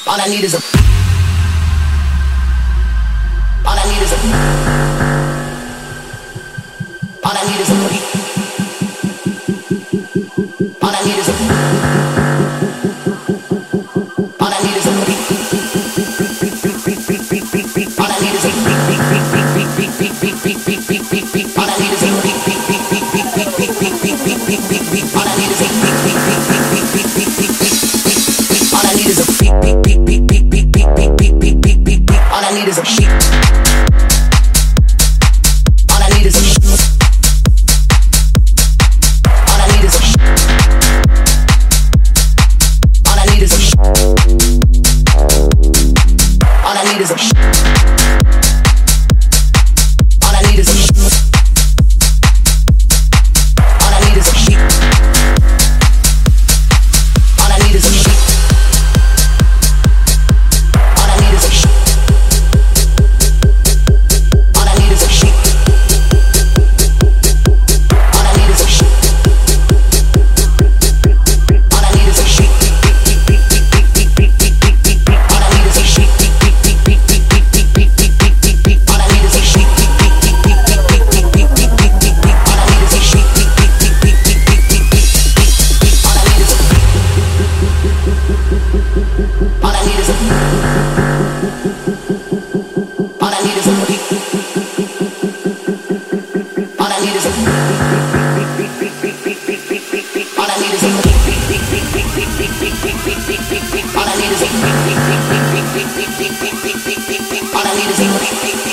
All I need is a. All I need is a. All I need is a beat. All I need is a. All I need is a beat. All I need is a beat. All I need is a beat. All I need is a All I need is a beat, beat, beat, beat, beat, beat, beat, beat, beat, beat, beat, beat, beat. All I need is a sheet. All I need is a All I need is a All I need is a All I need is a All I need is a All I need is a sheet. All I need is a sheet. All I need is a